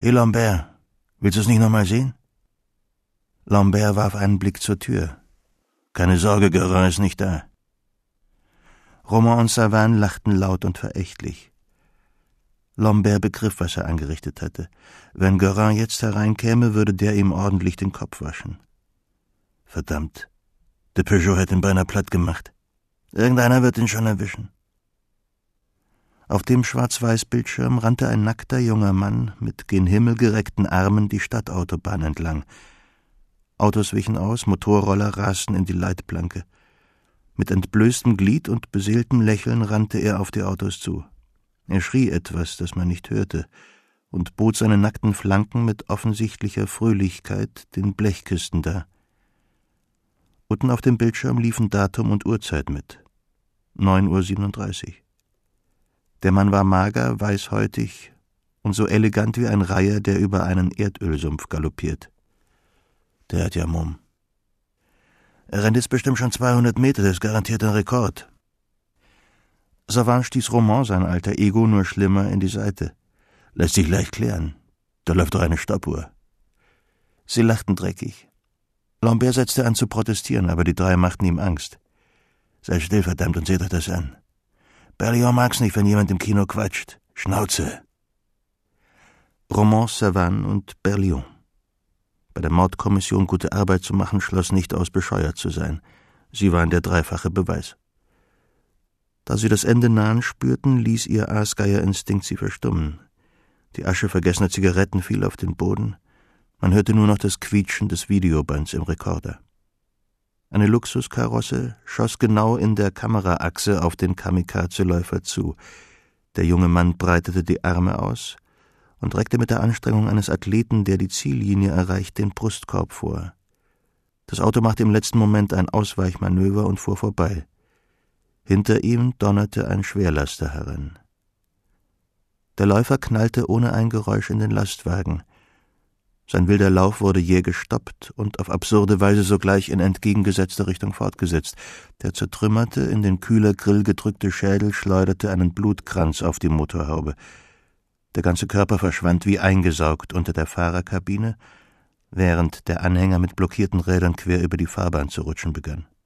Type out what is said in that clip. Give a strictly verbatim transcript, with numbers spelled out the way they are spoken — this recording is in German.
Hey Lambert, willst du es nicht nochmal sehen? Lambert warf einen Blick zur Tür. Keine Sorge, Görin ist nicht da. Roman und Savane lachten laut und verächtlich. Lambert begriff, was er angerichtet hatte. Wenn Görin jetzt hereinkäme, würde der ihm ordentlich den Kopf waschen. Verdammt, der Peugeot hätte ihn beinahe platt gemacht. Irgendeiner wird ihn schon erwischen. Auf dem Schwarz-Weiß-Bildschirm rannte ein nackter junger Mann mit gen Himmel gereckten Armen die Stadtautobahn entlang. Autos wichen aus, Motorroller rasten in die Leitplanke. Mit entblößtem Glied und beseeltem Lächeln rannte er auf die Autos zu. Er schrie etwas, das man nicht hörte, und bot seine nackten Flanken mit offensichtlicher Fröhlichkeit den Blechkisten dar. Unten auf dem Bildschirm liefen Datum und Uhrzeit mit. neun Uhr siebenunddreißig. Der Mann war mager, weißhäutig und so elegant wie ein Reiher, der über einen Erdölsumpf galoppiert. Der hat ja Mumm. Er rennt jetzt bestimmt schon zweihundert Meter, das ist garantiert ein Rekord. Savane stieß Roman, sein alter Ego, nur schlimmer in die Seite. Lässt sich leicht klären. Da läuft doch eine Stoppuhr. Sie lachten dreckig. Lambert setzte an zu protestieren, aber die drei machten ihm Angst. Seid still, verdammt, und seht euch das an. Berlion mag's nicht, wenn jemand im Kino quatscht. Schnauze! Roman, Savane und Berlion. Bei der Mordkommission gute Arbeit zu machen, schloss nicht aus, bescheuert zu sein. Sie waren der dreifache Beweis. Da sie das Ende nahen spürten, ließ ihr Aasgeierinstinkt sie verstummen. Die Asche vergessener Zigaretten fiel auf den Boden. Man hörte nur noch das Quietschen des Videobands im Rekorder. Eine Luxuskarosse schoss genau in der Kameraachse auf den Kamikaze-Läufer zu. Der junge Mann breitete die Arme aus und reckte mit der Anstrengung eines Athleten, der die Ziellinie erreicht, den Brustkorb vor. Das Auto machte im letzten Moment ein Ausweichmanöver und fuhr vorbei. Hinter ihm donnerte ein Schwerlaster heran. Der Läufer knallte ohne ein Geräusch in den Lastwagen. Sein wilder Lauf wurde jäh gestoppt und auf absurde Weise sogleich in entgegengesetzter Richtung fortgesetzt. Der zertrümmerte, in den Kühlergrill gedrückte Schädel schleuderte einen Blutkranz auf die Motorhaube. Der ganze Körper verschwand wie eingesaugt unter der Fahrerkabine, während der Anhänger mit blockierten Rädern quer über die Fahrbahn zu rutschen begann.